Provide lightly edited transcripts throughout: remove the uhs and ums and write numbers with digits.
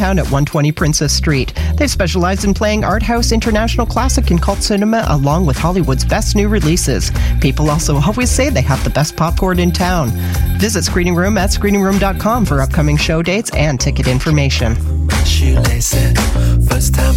downtown at 120 Princess Street. They specialize in playing art house, international classic, and cult cinema, along with Hollywood's best new releases. People also always say they have the best popcorn in town. Visit Screening Room at screeningroom.com for upcoming show dates and ticket information. First time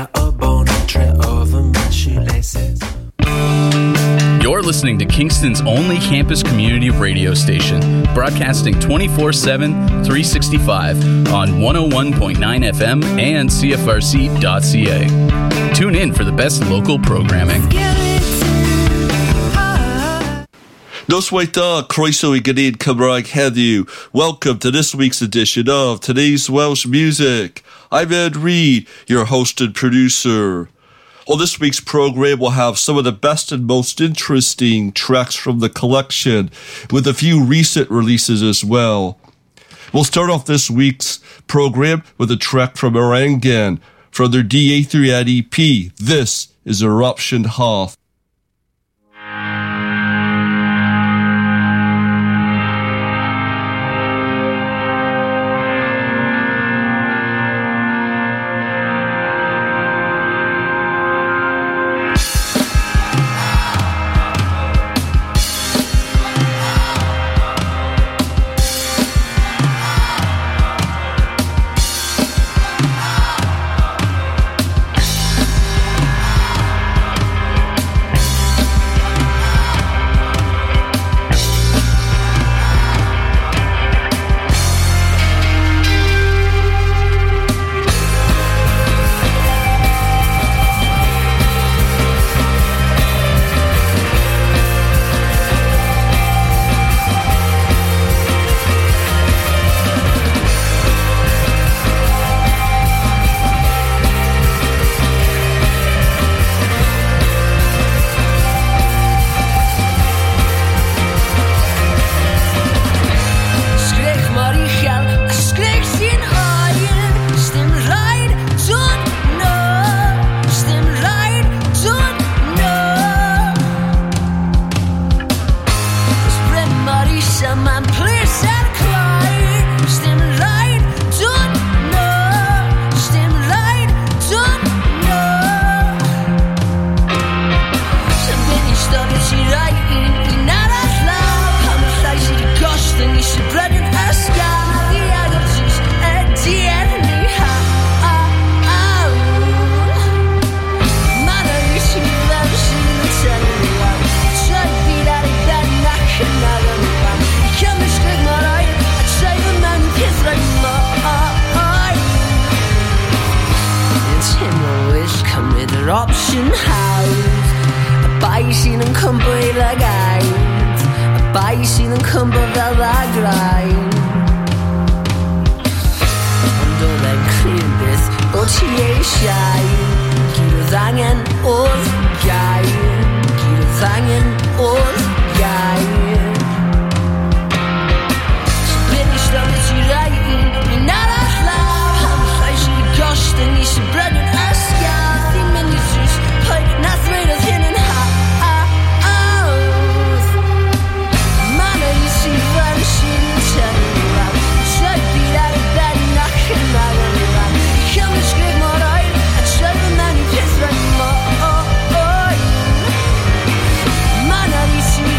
over my shoelaces. You're listening to Kingston's only campus community radio station, broadcasting 24/7, 365 on 101.9 FM and CFRC.ca. Tune in for the best local programming. Noswaita, Croeso I Gynid Cymraeg heddiw. Welcome to this week's edition of Today's Welsh Music. I'm Ed Reed, your host and producer. On this week's program, we'll have some of the best and most interesting tracks from the collection, with a few recent releases as well. We'll start off this week's program with a track from Orangan from their DA3 EP. This is Eruption Half. Mana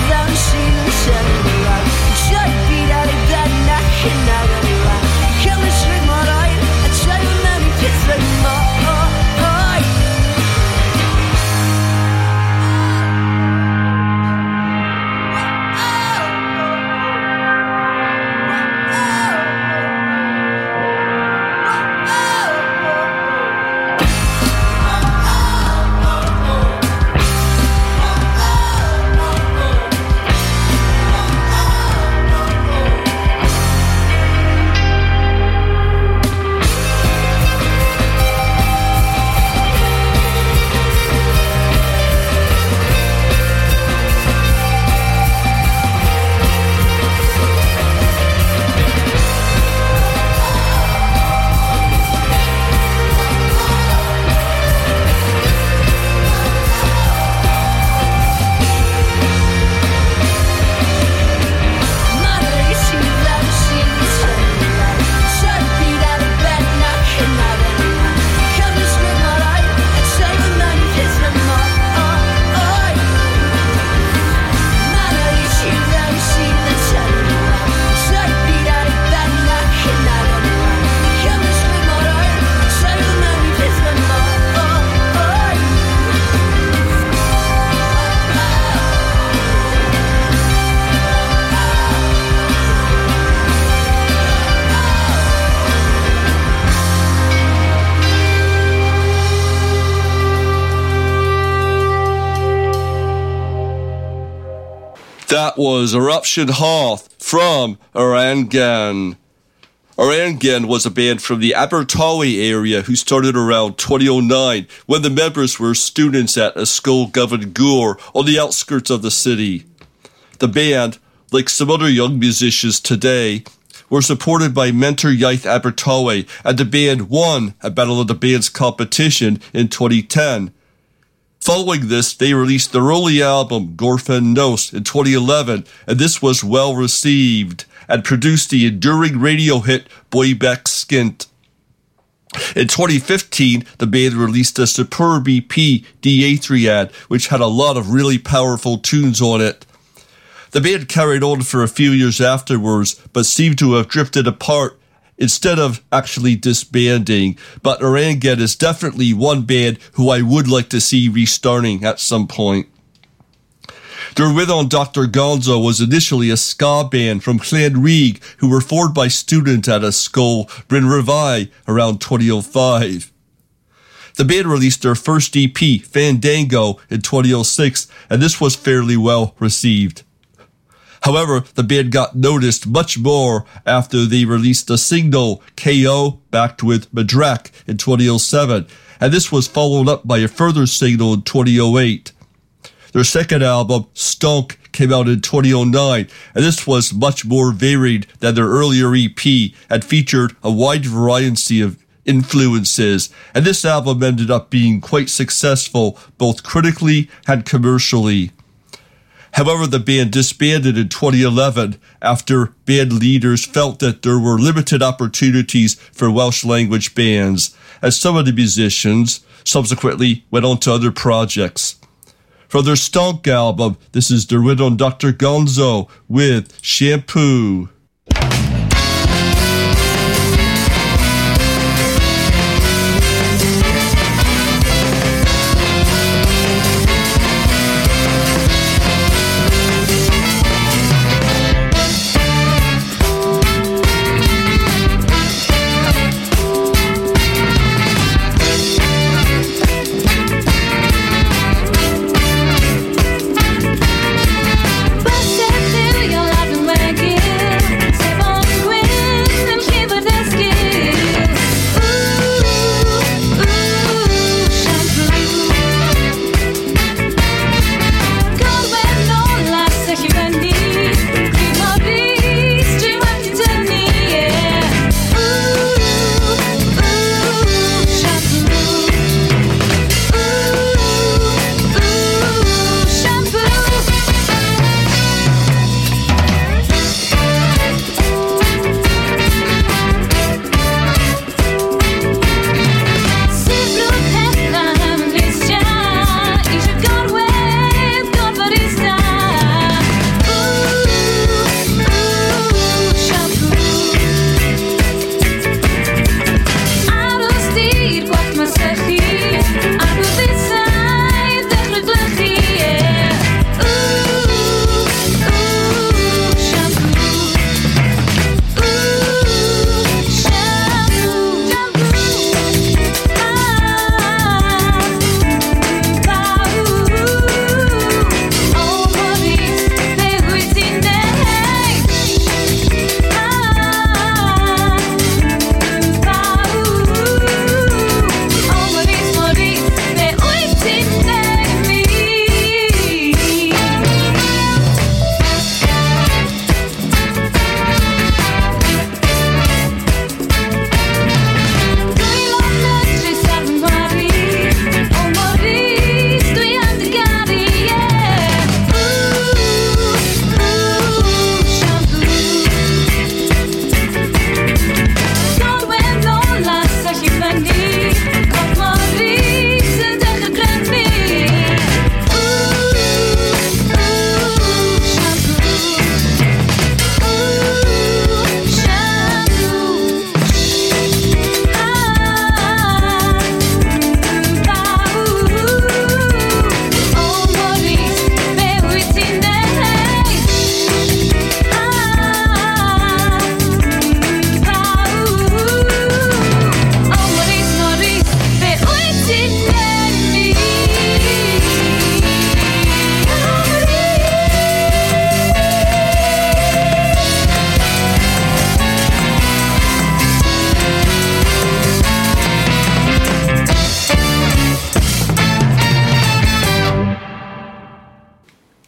That was Eruption Hoth from Orangan. Orangan was a band from the Abertawe area who started around 2009 when the members were students at Ysgol Gyfan Gwr on the outskirts of the city. The band, like some other young musicians today, were supported by Mentor Iaith Abertawe, and the band won a Battle of the Bands competition in 2010. Following this, they released their only album, Gorfen Nos, in 2011, and this was well received and produced the enduring radio hit Boybek Skint. In 2015, the band released a superb EP, Daethriad, which had a lot of really powerful tunes on it. The band carried on for a few years afterwards, but seemed to have drifted apart instead of actually disbanding. But Orangan is definitely one band who I would like to see restarting at some point. Derwyddon Dr. Gonzo was initially a ska band from Llanrug who were formed by students at Ysgol Bryn Rhyfau around 2005. The band released their first EP, Fandango, in 2006, and this was fairly well received. However, the band got noticed much more after they released a single, KO, backed with Madrak, in 2007, and this was followed up by a further single in 2008. Their second album, Stonk, came out in 2009, and this was much more varied than their earlier EP and featured a wide variety of influences, and this album ended up being quite successful both critically and commercially. However, the band disbanded in 2011 after band leaders felt that there were limited opportunities for Welsh language bands, as some of the musicians subsequently went on to other projects. From their Stonk album, this is Derwyddon Dr. Gonzo with Shampoo. Busted through your life and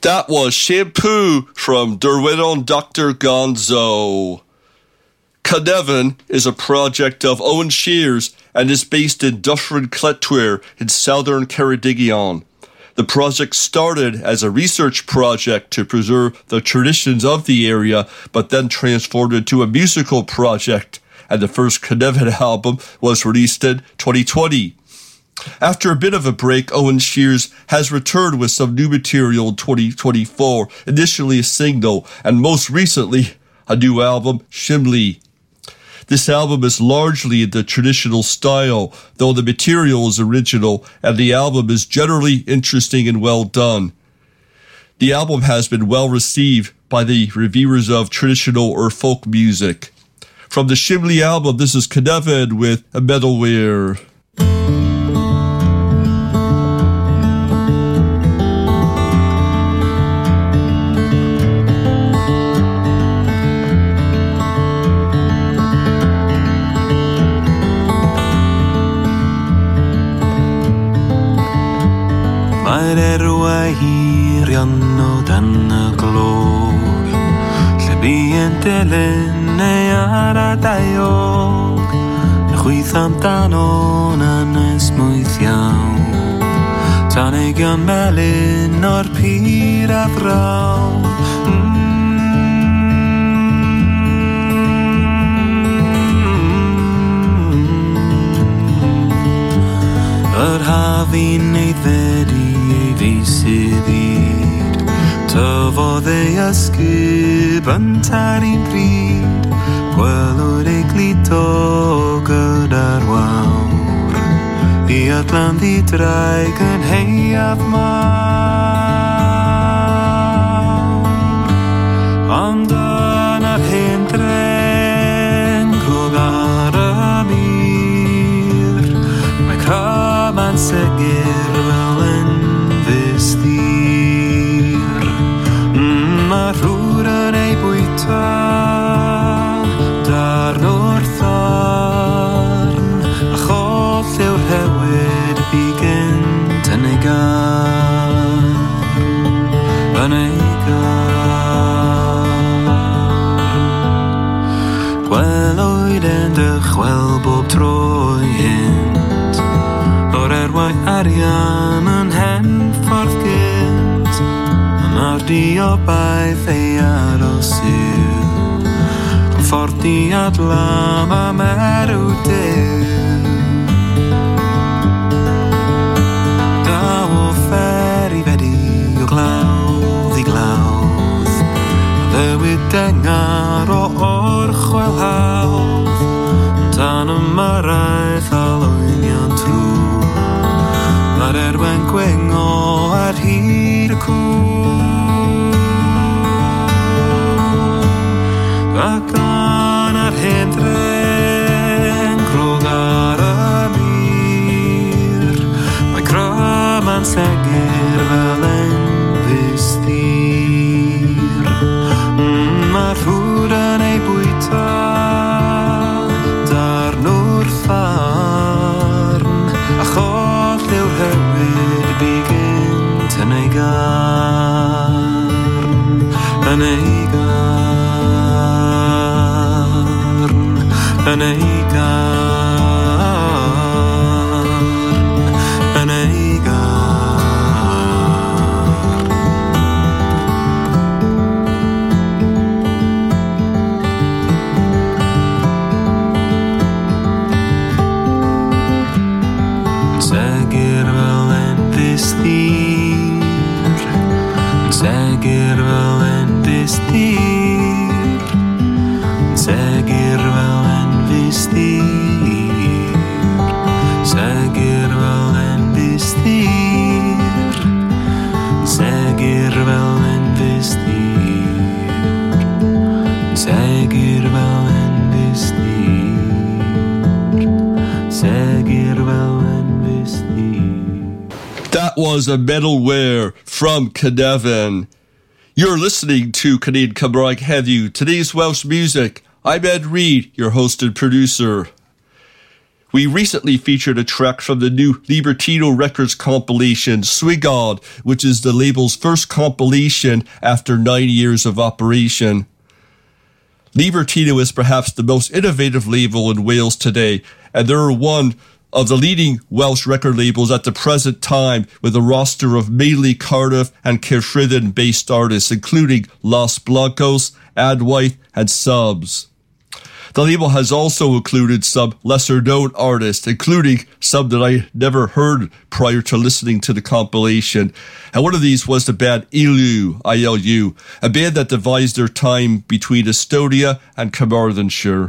That was Shampoo from Derwent on Dr. Gonzo. Cynefin is a project of Owen Shears and is based in Dyffryn Cletwyr in southern Ceredigion. The project started as a research project to preserve the traditions of the area, but then transformed into a musical project, and the first Cynefin album was released in 2020. After a bit of a break, Owen Shears has returned with some new material in 2024, initially a single, and most recently, a new album, Shimley. This album is largely in the traditional style, though the material is original, and the album is generally interesting and well done. The album has been well received by the reviewers of traditional or folk music. From the Shimley album, this is Cynefin with A Meadowweir. Mae'r erwau hir o dan y glog, lle bu'n dilyn neu ar a daiog, na chwyth amdano'n ynys mwyth iawn, tan eigion melyn o'r pyr a frawn. Yr hafi'n aeddfedu ei feisydd i'r, tyfodd ei ysgub yn taru'n bryd, gwelwyd ei gludo gyda'r wawr, i adlanddu draig yn heiaf mawr. Ond yn yr hen dren, glwg ar y mur, mae Craman segur fel yn fystir. Mae rhwyr yn ei bwyta darn o'r thorn, a choll yw'r hewyd bygynt yn ei gar, yn ei gar. Gwelwyd yn dychwel bob tro hynt, o'r erwau arian yn hen ffordd gynt, yn ardi o baith ei aros yw, yn ffordd di adlam a merw dyw. Daw o fer i fedi o glawdd i glawdd, a ddewyd dengar o orchwel hawdd, tan y maraeth a loenion trw, mae'r erwen gwengo ar hyd y cwl. Ac yn yr hen dren, grog ar y mur, mae Craman segur fel yn fystir. Mae rhwyr yn ei bwyta darn o'r ffarn, a choll yw'r hewyd bygynt yn ei garn, yn ei garn, yn ei garn, yn ei garn. Segur fel yn fystir, segur fel yn fystir, segur fel yn fystir, segur fel yn fystir, segur fel yn fystir, segur fel yn fystir, segur fel yn fystir. That was A Meadowweir from Cynefin. You're listening to Cynefin Cymraeg Heddiw, today's Welsh music. I'm Ed Reed, your host and producer. We recently featured a track from the new Libertino Records compilation, Swig On, which is the label's first compilation after 9 years of operation. Libertino is perhaps the most innovative label in Wales today, and they're one of the leading Welsh record labels at the present time, with a roster of mainly Cardiff and Caerphilly-based artists, including Los Blancos, Adwaith, and Subs. The label has also included some lesser-known artists, including some that I never heard prior to listening to the compilation. And one of these was the band Ilu, I-L-U, a band that divides their time between Estonia and Carmarthenshire.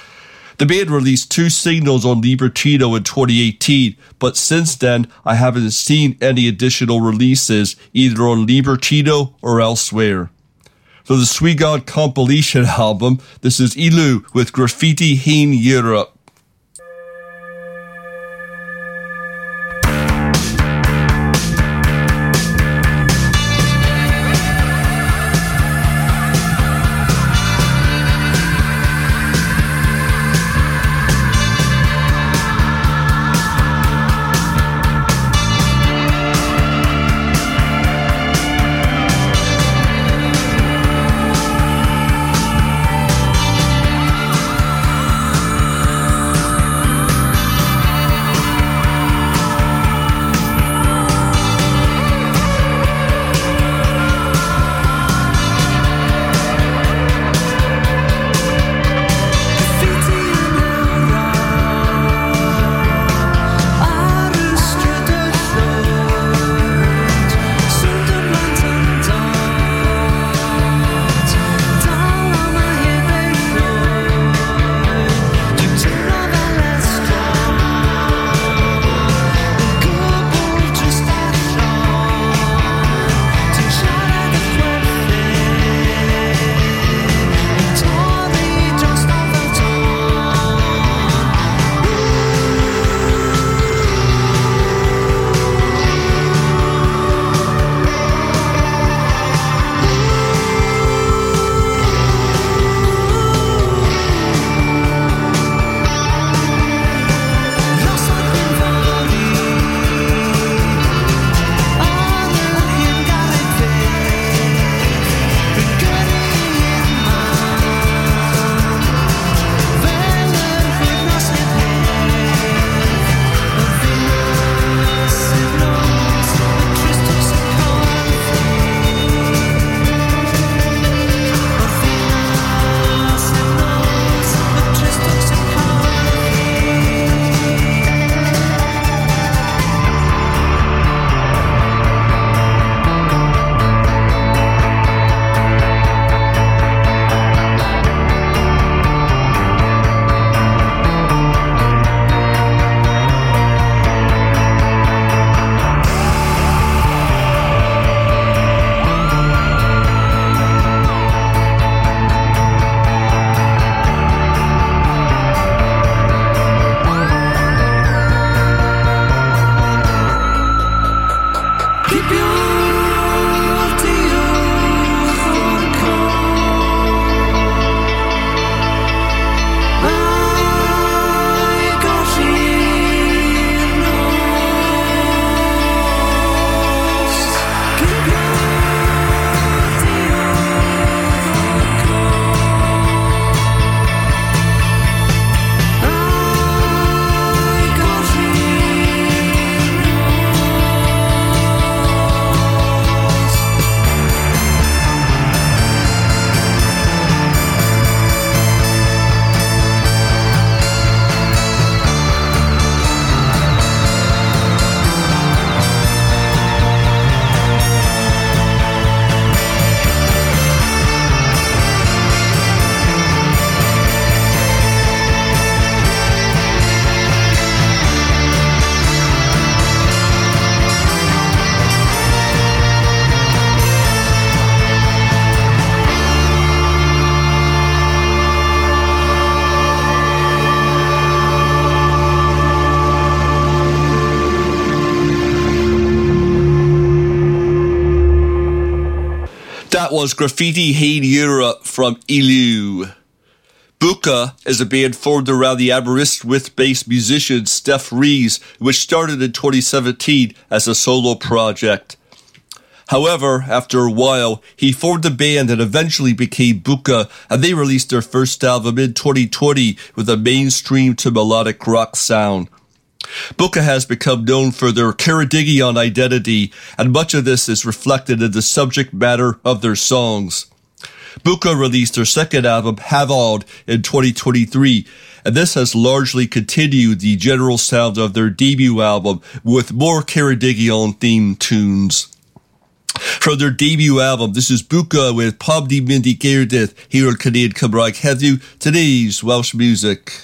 The band released 2 singles on Libertino in 2018, but since then I haven't seen any additional releases either on Libertino or elsewhere. For the Swig On compilation album, this is Ilu with Graffiti Hain Europe. Was Graffiti Hain Europe from Ilu. Buka is a band formed around the Aberystwyth-based musician Steph Rees, which started in 2017 as a solo project. However, after a while, he formed a band and eventually became Buka, and they released their first album in 2020 with a mainstream to melodic rock sound. Buka has become known for their Ceredigion identity, and much of this is reflected in the subject matter of their songs. Buka released their second album, Havod, in 2023, and this has largely continued the general sound of their debut album with more Ceredigion-themed tunes. From their debut album, this is Buka with Pam Di Mindy Geardith here on Canadian Cymraeg Heddiw, today's Welsh music.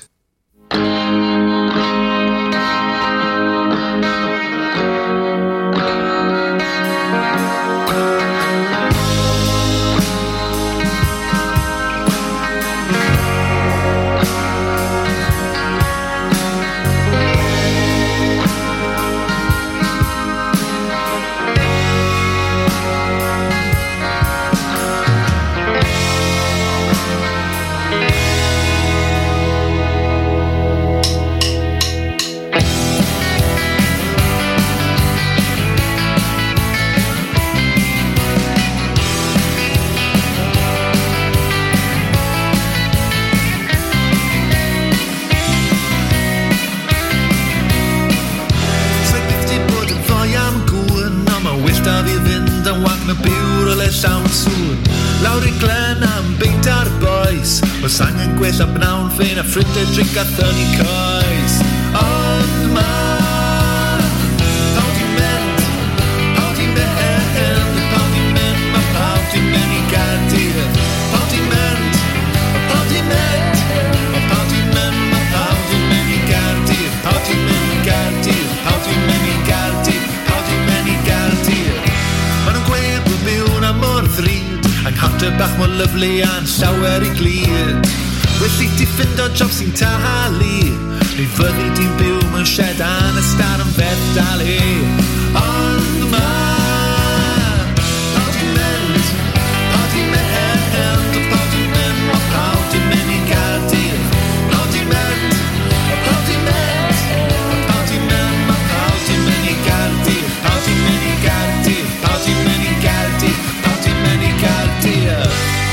Ffrindau drink a thynnu coes. Ond ma' pawb di mynd, pawb di mynd, ma' pawb di mynd I Gaerdydd. Pawb di mynd, pawb di mynd, ma' pawb di mynd, ma' pawb di mynd I Gaerdydd. Pawb di mynd I Gaerdydd, pawb di mynd I Gaerdydd, pawb di mynd I Gaerdydd. Ma' nhw'n gweud bod byw na mor ddrud, anghartref bach mor lyflu a'n llawer I glud. Well I ti ffind o job sy'n talu, neu fyddi di'n byw mewn shed an y star yn beth dalu. Ond ma' pawb di mynd, pawb di mynd, pawb di mynd, ma' pawb di mynd I Gaerdydd. Pawb di mynd, pawb di mynd, pawb di mynd, ma' pawb di mynd I Gaerdydd. Pawb di mynd I Gaerdydd, pawb di mynd I Gaerdydd, pawb di mynd I Gaerdydd.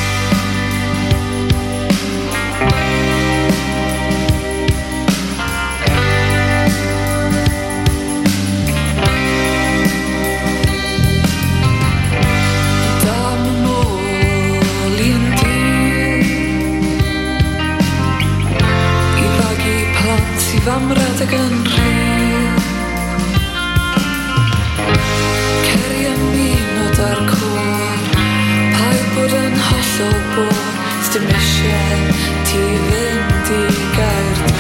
Fam redeg yn rhyw Ceri ymunod ar cwr Paid bod yn hollol bod Sdim eisiau ti fynd I Gaerdydd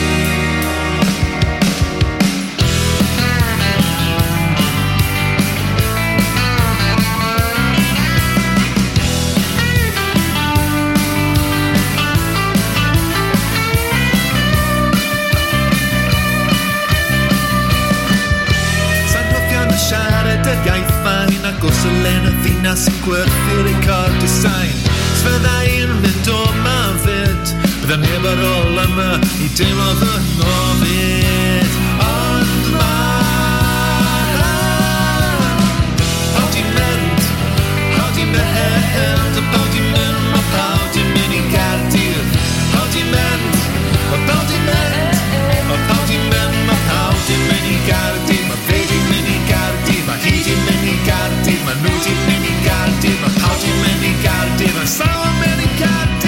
iaith fain ac os y len y ddinas sy'n gwerthu'r ei cor design Sfydda i'n mynd o ma'n fyd Bydda neb ar ôl yma I dim o fy ngofyd Ond ma' pawb di mynd, pawb di mynd, pawb di mynd, ma' pawb di mynd I Gaerdydd Pawb di mynd, pawb di mynd, pawb di mynd, ma' pawb di mynd I Gaerdydd Ma' fe di mynd I Gaerdydd, ma' hi di mynd I Gaerdydd Ma' nhw di mynd I Gaerdydd, ma' pawb di mynd I Gaerdydd Ma' sawl yn mynd I Gaerdydd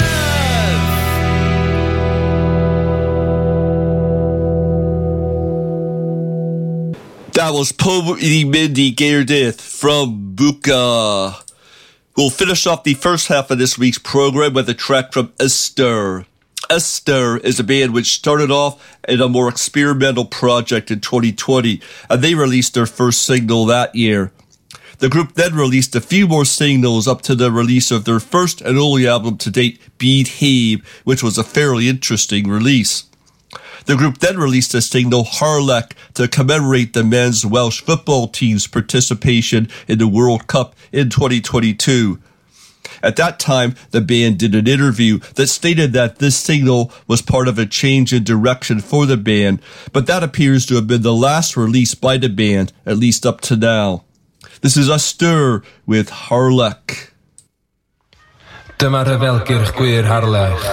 That was Pawb Di Mynd I Gaerdydd from Buka. We'll finish off the first half of this week's program with a track from Ystyr. Ystyr is a band which started off in a more experimental project in 2020, and they released their first single that year. The group then released a few more singles up to the release of their first and only album to date, Byd Heb, which was a fairly interesting release. The group then released a single, Harlech, to commemorate the men's Welsh football team's participation in the World Cup in 2022. At that time, the band did an interview that stated that this single was part of a change in direction for the band, but that appears to have been the last release by the band, at least up to now. This is Astur with Harlech. Dyma rhyfelgyrch gwir Harlech.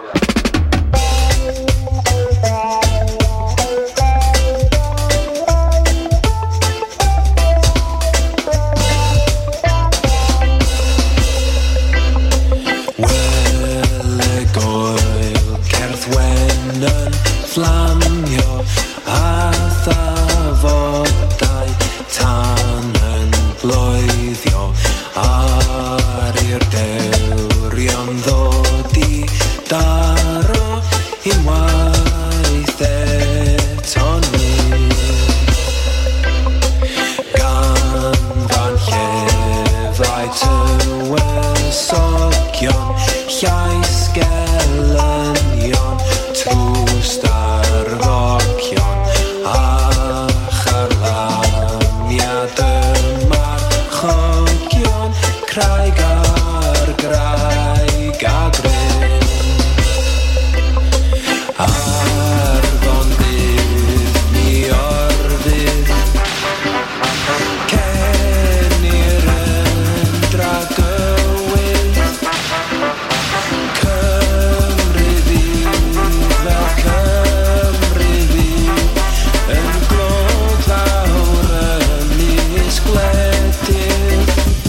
Flamio a thafodau tan yn blwyddio ar i'r dewrion ddod I daro unwaith eto ni gan fan llefau tywysogion llais gelynion trws darfogion a charlaniad yma'r chogion craig ar graig a gryn arfon dydd ni orfydd cenir yn dragywydd Cymru fydd fel Cymru fydd yn glod lawr ynys gwledydd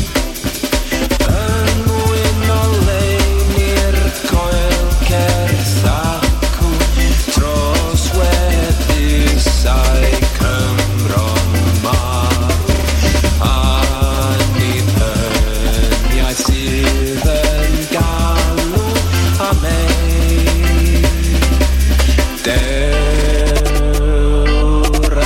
yn wyn o lein i'r coel certh acw dros wedysau Cymro marw annibyniaeth sydd yn galw am ei dewr a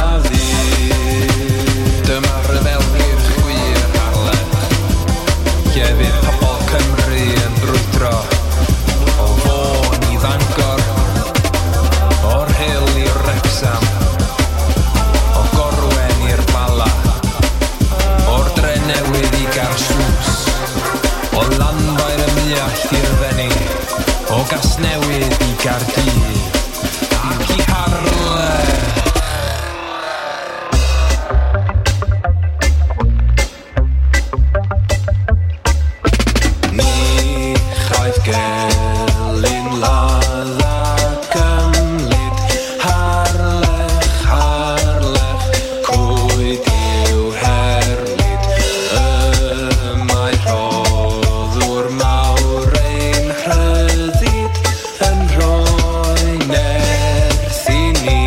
fydd Dyma rhyfelgyrch gwir Harlech. Lle fydd pobl Cymru yn brwydro o Fôn I Fangor, o'r Rhyl i'r Wrecsam, o Gorwen i'r Bala, o'r Drenewydd I Garsws, o Lanfair y Muallt i'r Fenni, o Gasnewydd I Gaerdydd, ac I Harlech. Ni chaiff gelyn ladda gymlyd Harlech, Harlech, cwyd i'w herlyd mae rhoddwr mawr ein rhyddid yn rhoi nerth I ni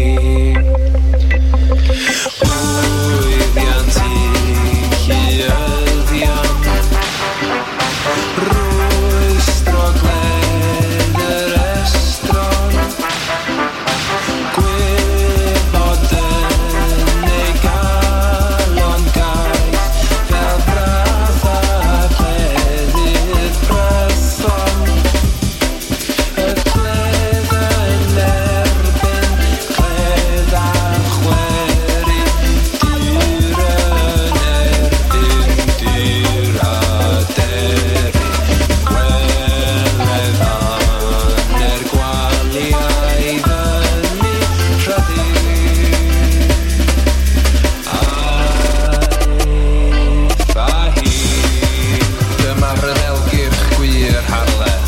Llwyddiant I Lluyddian Rwystro gled yr estron Gwybod yn ei galon gaeth Fel brath a pleddydd brython Y cledd yn erbyn cledd a chweri Dyr yn erbyn dyr a deri Gweledd aner gwaliau fyny rhyddid Aeth a hyd Dyma rhyfelgyrch gwir Harlech.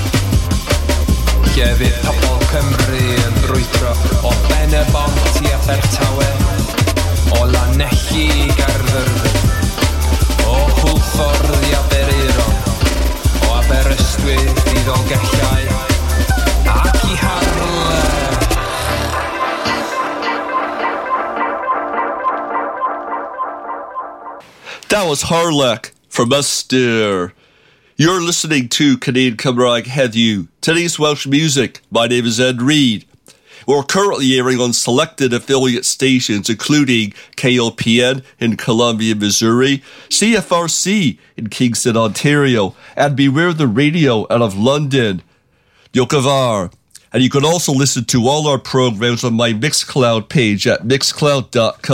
Lle fydd pobl Cymru yn brwydro o Benebont I Abertawe, o Lanelli I Gaerfyrddin, o Hwlffordd I Aberaeron, o Aberystwyth I Ddolgellau, ac I Harlech. That was Harlech from Astur. You're listening to Canadian Cymraeg Heddiw, today's Welsh music. My name is Ed Reed. We're currently airing on selected affiliate stations, including KLPN in Columbia, Missouri, CFRC in Kingston, Ontario, and Beware the Radio out of London. Yokavar. And you can also listen to all our programs on my Mixcloud page at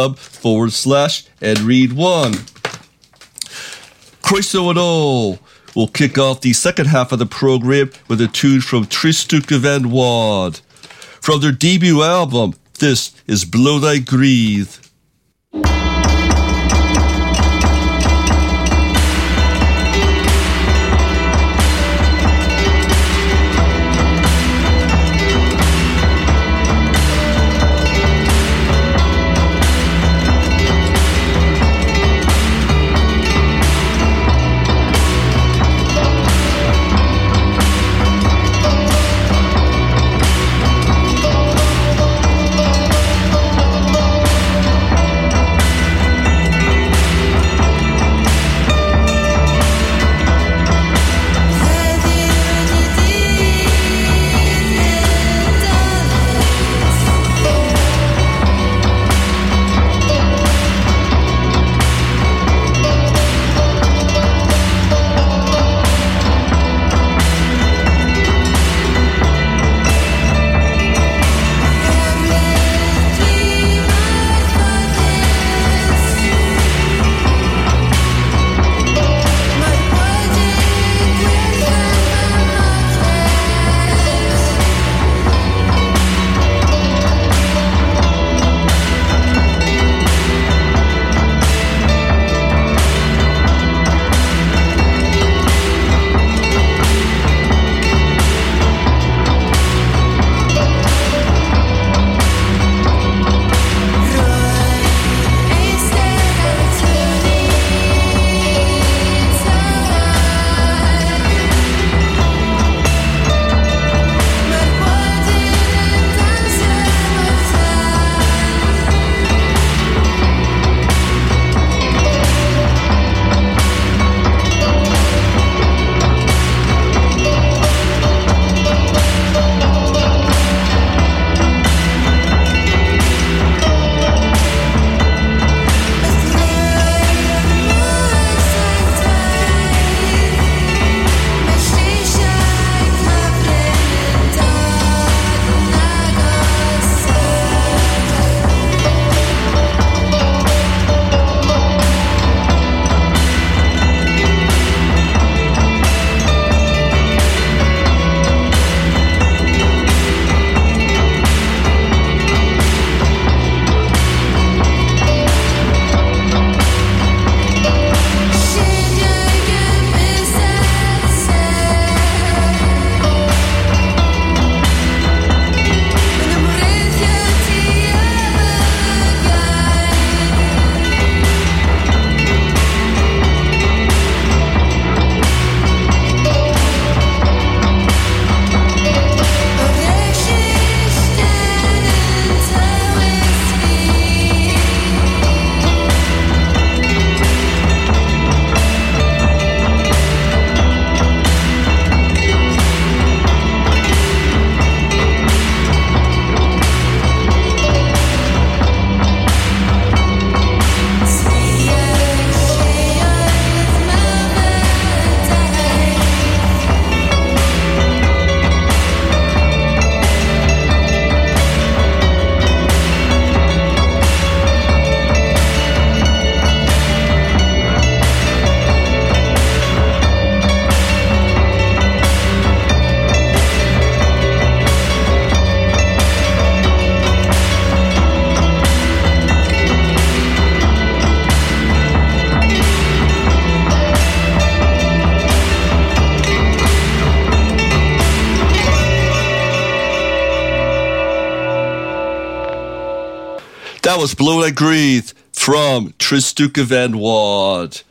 mixcloud.com/EdReed1. Croeso yn ôl. We'll kick off the second half of the program with a tune from Tristuca Van Wad. From their debut album, this is Blow Thy Greed. That was Blow Thy Greed from Tristuca Van Wad.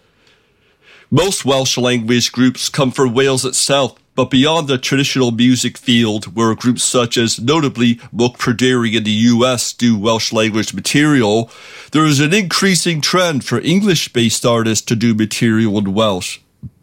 Most Welsh language groups come from Wales itself, but beyond the traditional music field, where groups such as notably Moch Pryderin in the US do Welsh language material, there is an increasing trend for English-based artists to do material in Welsh.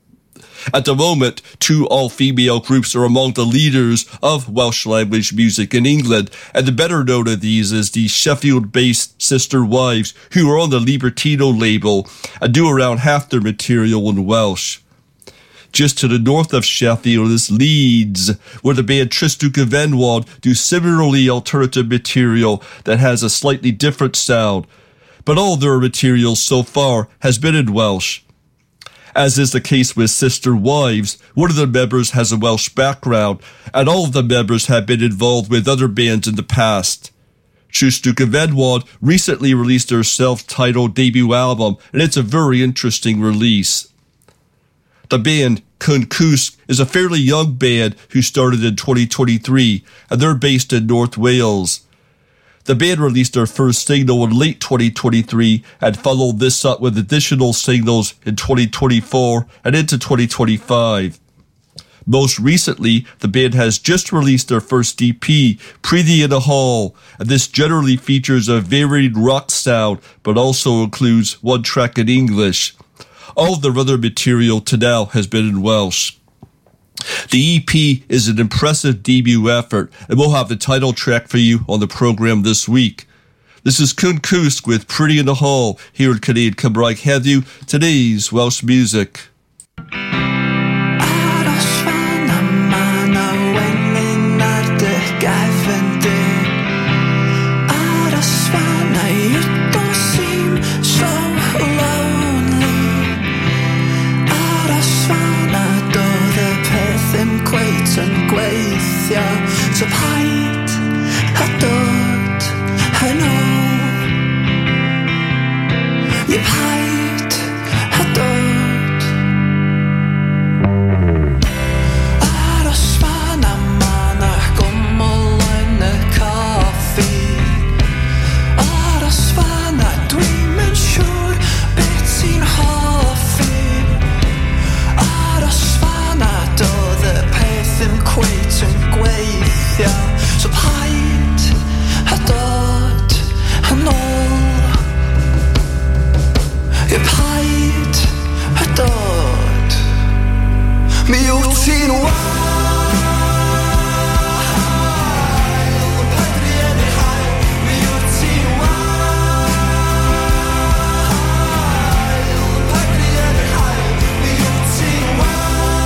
At the moment, two all-female groups are among the leaders of Welsh language music in England, and the better known of these is the Sheffield-based Sister Wives, who are on the Libertino label and do around half their material in Welsh. Just to the north of Sheffield is Leeds, where the band Tristuca Van Wad do similarly alternative material that has a slightly different sound, but all their material so far has been in Welsh. As is the case with Sister Wives, one of the members has a Welsh background, and all of the members have been involved with other bands in the past. Trwstuk y Fenywod recently released their self-titled debut album, and it's a very interesting release. The band, Cwn Cwsg, is a fairly young band who started in 2023, and they're based in North Wales. The band released their first single in late 2023 and followed this up with additional singles in 2024 and into 2025. Most recently, the band has just released their first EP, Pretty in a Hall, and this generally features a varied rock sound, but also includes one track in English. All of their other material to now has been in Welsh. The EP is an impressive debut effort, and we'll have the title track for you on the program this week. This is Cwn Cwsg with Pretty in the Hall here at Canadian Cymraeg Heddiw, today's Welsh music. Yn gweithio, so paid a dod yn ôl. Ie paid a dod. Aros fan a man a gwmwl yn y coffi. Aros fan a dwi'm yn siŵr beth sy'n hoffi. Aros fan a doedd y ddim cweit yn gweithio, so paid a dod yn ôl. Ie paid a dod. Mi wyt ti'n wael, pedri yn ei hael. Mi wyt ti'n wael, pedri yn ei hael. Mi wyt ti'n wael.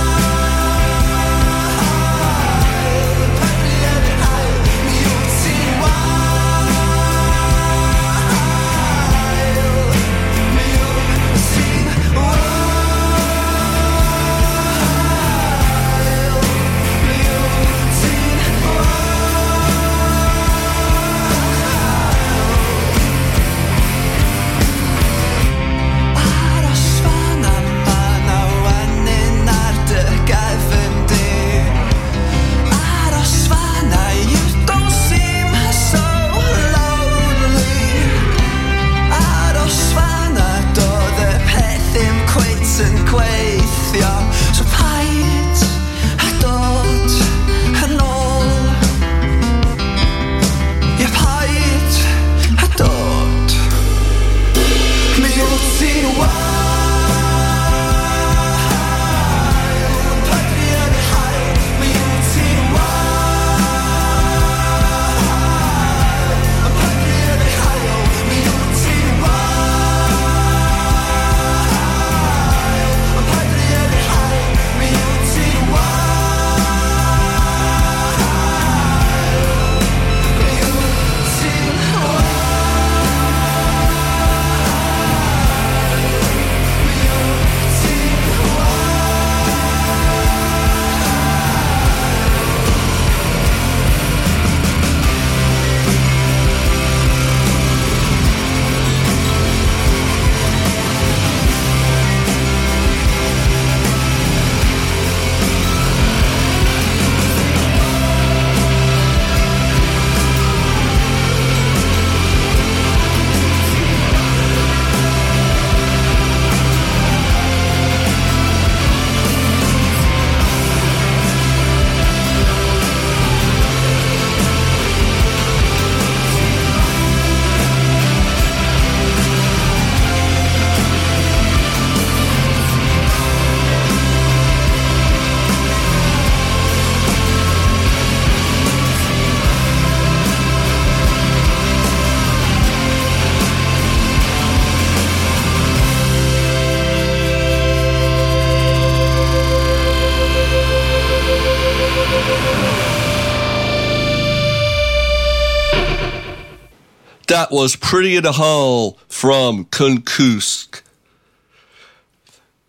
That was Pretty in a Hall from Cwn Cwsg.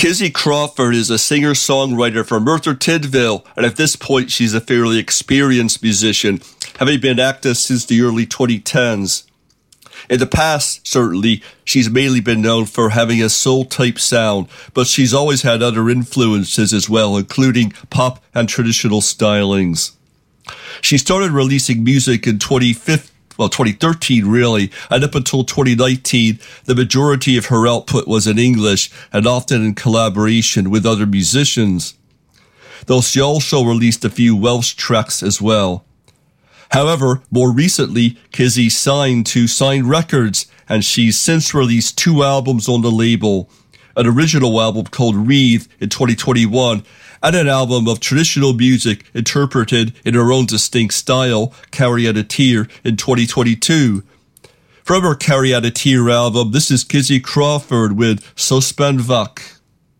Kizzy Crawford is a singer-songwriter from Merthyr Tydfil, and at this point she's a fairly experienced musician, having been active since the early 2010s. In the past, certainly, she's mainly been known for having a soul-type sound, but she's always had other influences as well, including pop and traditional stylings. She started releasing music in 2013 really, and up until 2019, the majority of her output was in English and often in collaboration with other musicians, though she also released a few Welsh tracks as well. However, more recently, Kizzy signed to Sign Records, and she's since released 2 albums on the label, an original album called Wreath in 2021, and an album of traditional music interpreted in her own distinct style, Carry Out a Tear, in 2022. From her Carry Out a Tear album, this is Kizzy Crawford with Sospen Vak.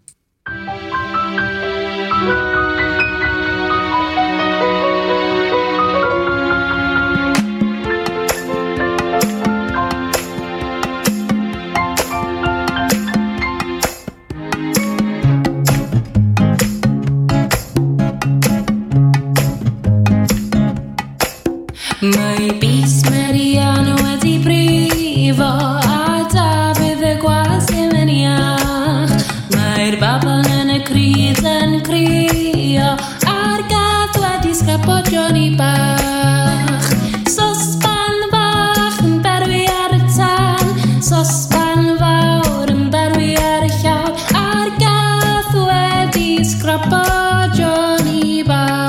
Mae bys Mariano wedi brifo a Dafydd y gwas ddim yn iach. Mae'r babon yn y cryd yn crio a'r gath wedi sgrapo Johnny bach. Sosban bach yn berwi ar y tân, sosban fawr yn berwi ar y llawr, a'r gath wedi sgrapo Johnny bach.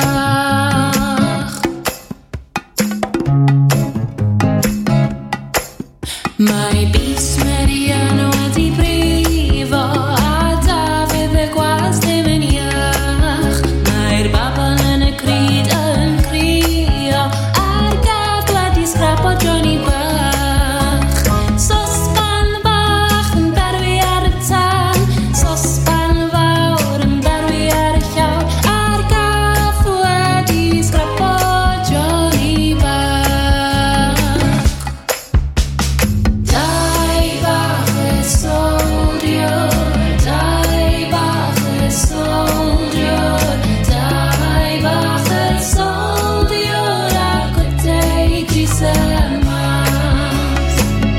Mae bys Mariano wedi brifo a Dafydd y gwas ddim yn iach. Mae'r babon yn y cryd yn crio a'r gath wedi sgrapo Johnny bach. Sosban bach yn berwi ar y tân, sosban fawr yn berwi ar y llawr, a'r gath wedi sgrapo Johnny bach. Dau bach y soldiwr, dau bach y soldiwr, dau bach y soldiwr ac wedi'i grys y mas.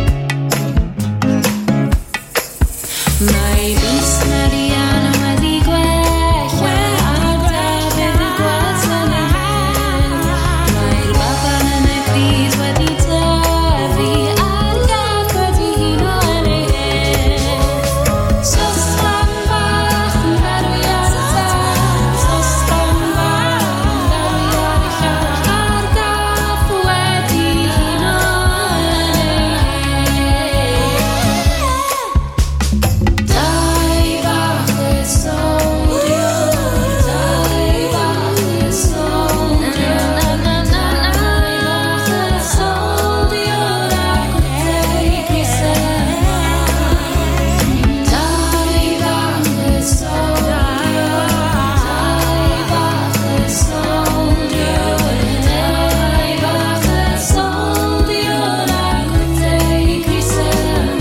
Mae bys Mariano wedi gwella a Dafydd y gwas yn y hen. Mae'r baban yn y grys wedi tyfu a'r gath wedi huno yn ei hen. Sosban bach yn berwi ar y tân, sosban bach yn berwi ar y llawr, a'r gath wedi huno yn ei hen. Dau bach y soldiwr, dau bach y soldiwr, dau bach y soldiwr ac wedi'i grys y mas. Dau bach y soldiwr, dau bach y soldiwr, dau bach y soldiwr ac wedi'i grys y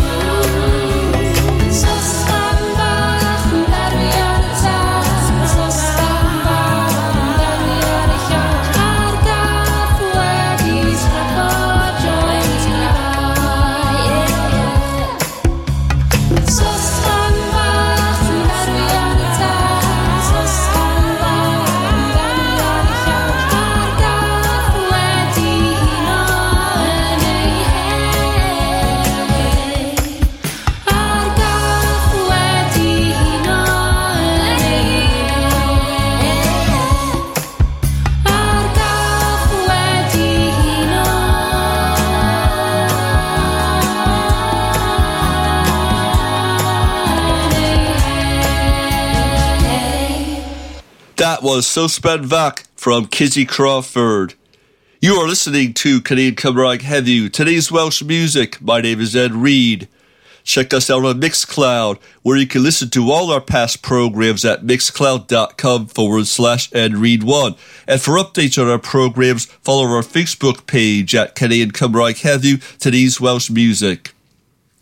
mas. Sosban bach yn berwi ar y tân, sosban bach yn berwi ar y llawr, a'r gath wedi sgrapo Johnny bach. Sosban bach yn berwi ar y tân, sosban bach yn berwi ar y llawr, a'r gath wedi huno yn ei hen. A'r gath wedi huno yn ei hen. A'r gath wedi huno yn ei hen. That was Sospen Vak from Kizzy Crawford. You are listening to Canadian Cymraeg Heddiw, today's Welsh music. My name is Ed Reed. Check us out on Mixcloud, where you can listen to all our past programs at mixcloud.com/EdReed1. And for updates on our programs, follow our Facebook page at Canadian Cymraeg Heddiw, today's Welsh music.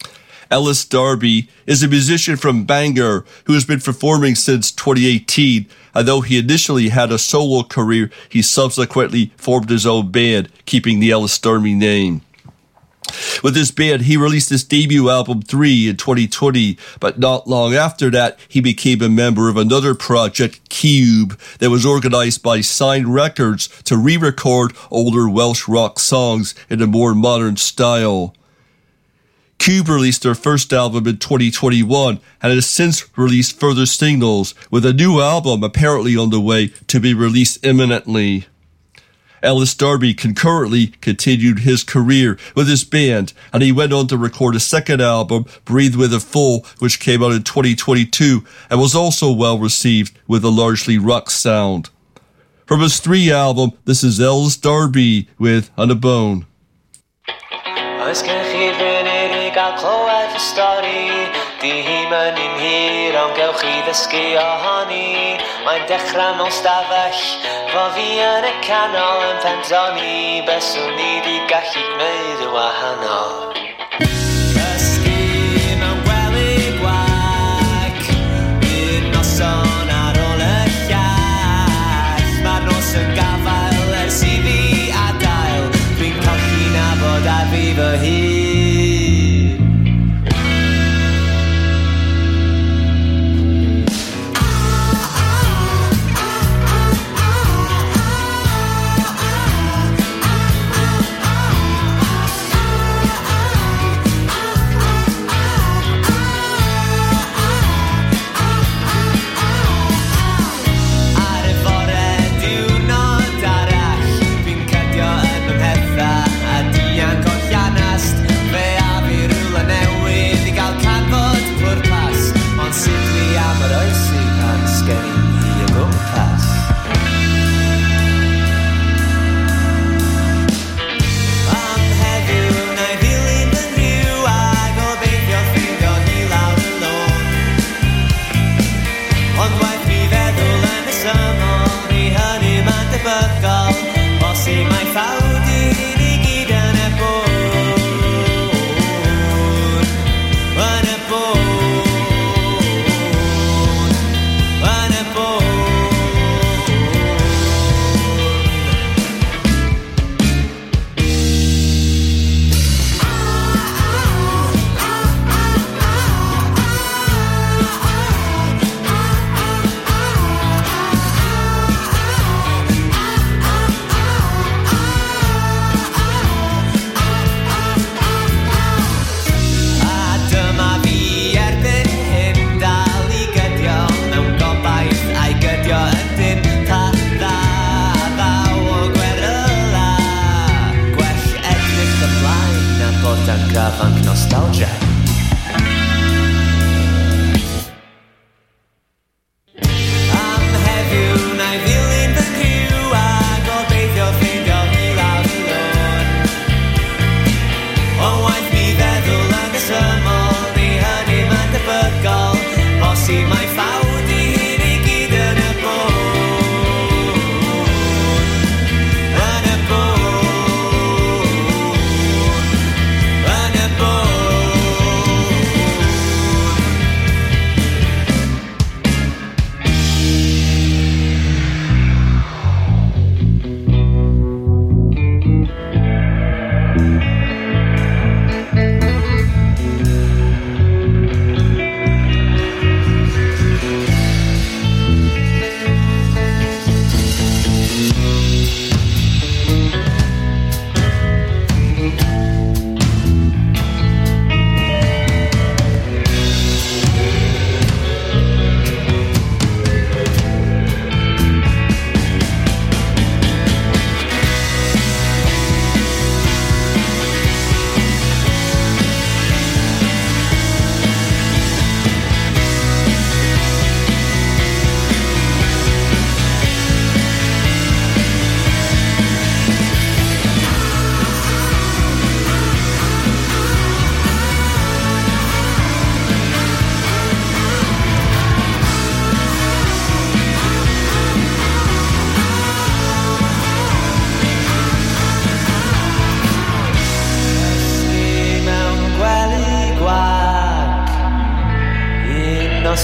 Ellis Darby is a musician from Bangor who has been performing since 2018, and though he initially had a solo career, he subsequently formed his own band, keeping the Ellis Darby name. With this band, he released his debut album 3 in 2020, but not long after that, he became a member of another project, Cube, that was organised by Sign Records to re-record older Welsh rock songs in a more modern style. Cube released their first album in 2021 and has since released further singles, with a new album apparently on the way to be released imminently. Ellis Darby concurrently continued his career with his band, and he went on to record a second album, Breathe With a Full, which came out in 2022 and was also well received with a largely rock sound. From his 3 album, this is Ellis Darby with On a Bone. Oes gen chi funud I gael clywed y stori Di hi mynd i'n hir ond gewch chi ddysgu ohoni Mae'n dechrau mewn stafell Fo fi yn y canol yn pendoni Beswn ni di gallu gwneud y wahanol Dysgu mewn gwely gwag Un noson ar ôl y llall Mae'r nos yn gafael ers I fi adael Dwi'n colli nabod ar fi fy hun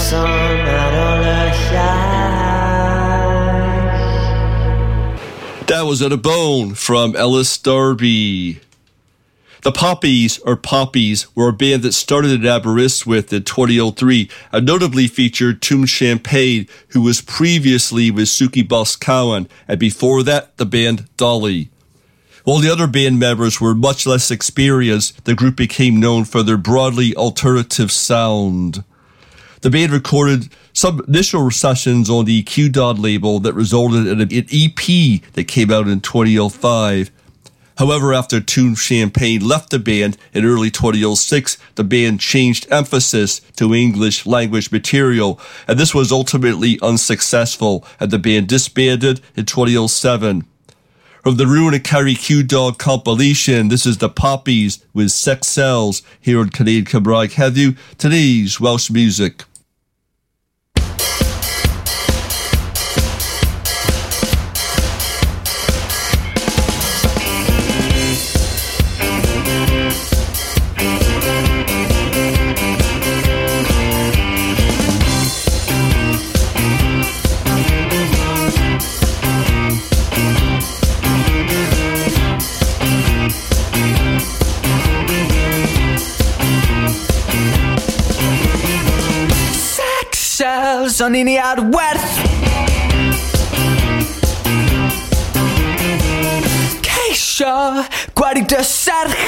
noson ar ôl y llall. That was At a Bone from Ellis Darby. The Poppies, or Poppies, were a band that started in Aberystwyth in 2003 and notably featured Toom Champagne, who was previously with Suki Boscawen, and before that, the band Dolly. While the other band members were much less experienced, the group became known for their broadly alternative sound. The band recorded some initial sessions on the Q-Dod label that resulted in an EP that came out in 2005. However, after Toom Champagne left the band in early 2006, the band changed emphasis to English language material, and this was ultimately unsuccessful, and the band disbanded in 2007. From the Ruin and Carry Q-Dog compilation, this is the Poppies with Sex Cells here on Canadian Cymraeg Heddiw, today's Welsh music. O'n i ni ar werth ceisio gwari dy serch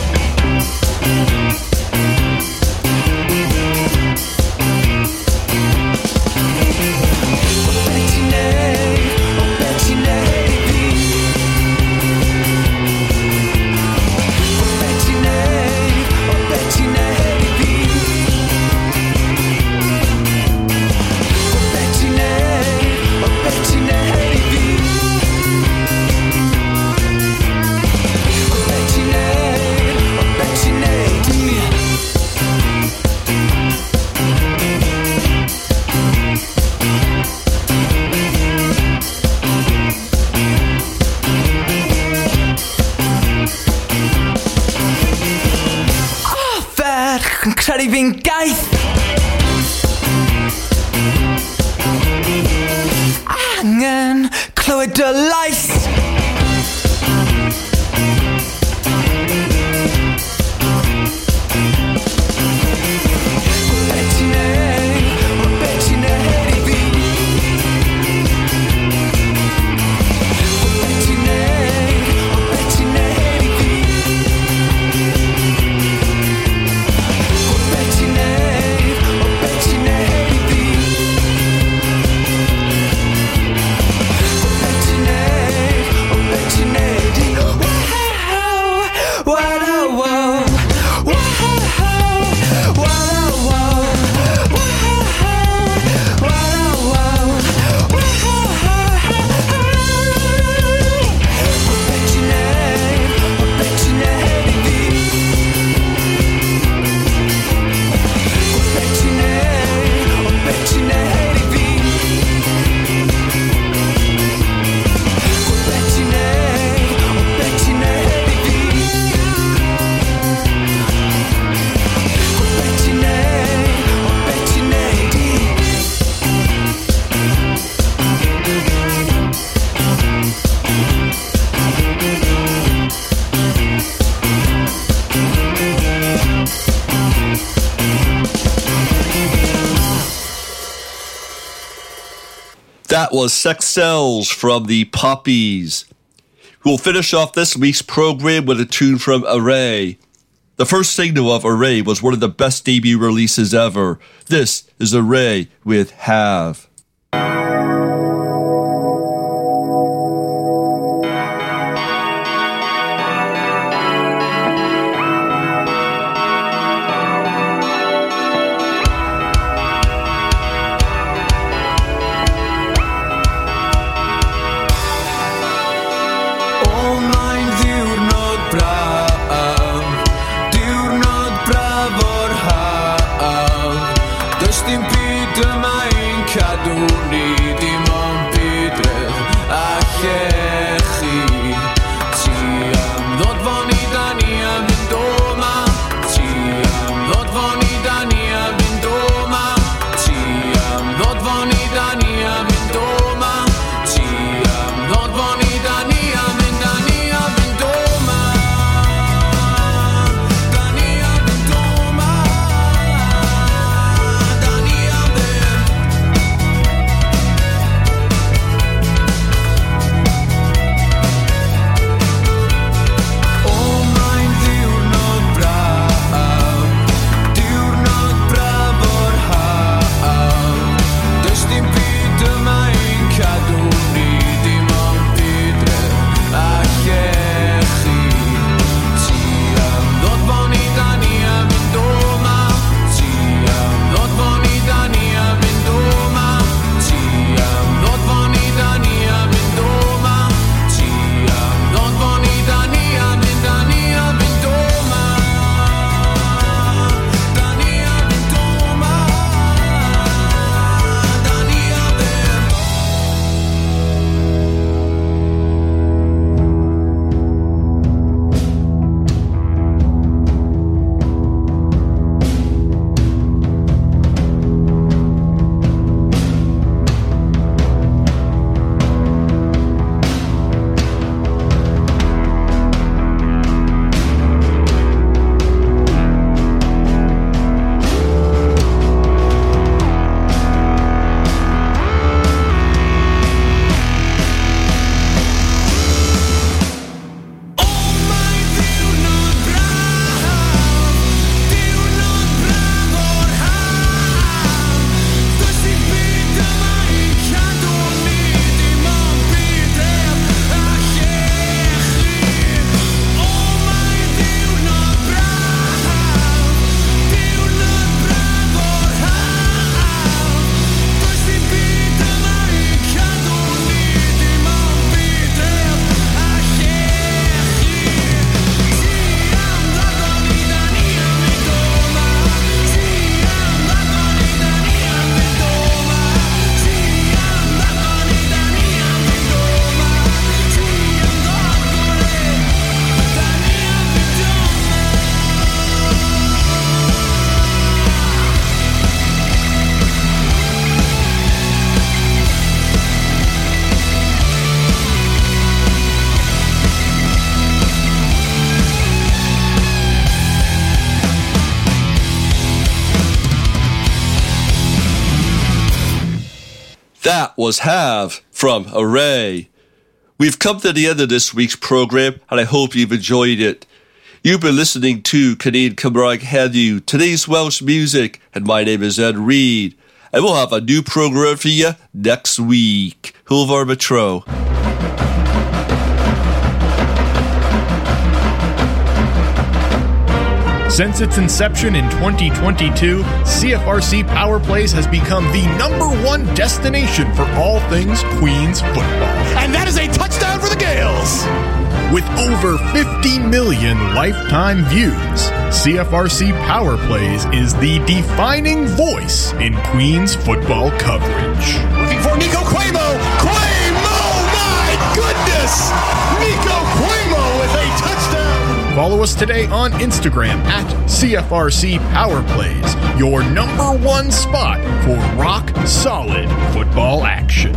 credu fi'n gaeth angen clywed dy lais That was Sex Cells from the Poppies. We'll finish off this week's program with a tune from Array. The first single of Array was one of the best debut releases ever. This is Array with Have. Dim byd yma ein cadw ni That was Have from Array. We've come to the end of this week's program, and I hope you've enjoyed it. You've been listening to Canadian Cymraeg Heddiw, today's Welsh music, and my name is Ed Reed. And we'll have a new program for you next week. Hwyl fawr tro. Since its inception in 2022, CFRC Power Plays has become the #1 destination for all things Queens football. And that is a touchdown for the Gales! With over 50 million lifetime views, CFRC Power Plays is the defining voice in Queens football coverage. Looking for Nico Cuomo! Cuomo! My goodness! Nico Cuomo with a touchdown! Follow us today on Instagram at CFRC Power Plays, your #1 spot for rock solid football action.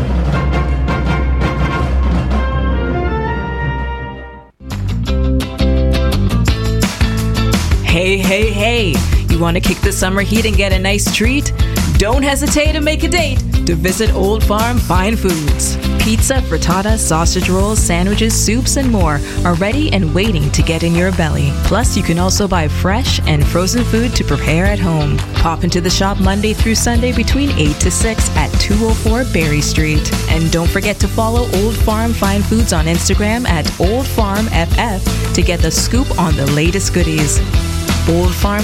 Hey, hey, hey! You want to kick the summer heat and get a nice treat? Don't hesitate to make a date to visit Old Farm Fine Foods. Pizza, frittata, sausage rolls, sandwiches, soups, and more are ready and waiting to get in your belly. Plus, you can also buy fresh and frozen food to prepare at home. Pop into the shop Monday through Sunday between 8 to 6 at 204 Berry Street. And don't forget to follow Old Farm Fine Foods on Instagram at OldFarmFF to get the scoop on the latest goodies. Old Farm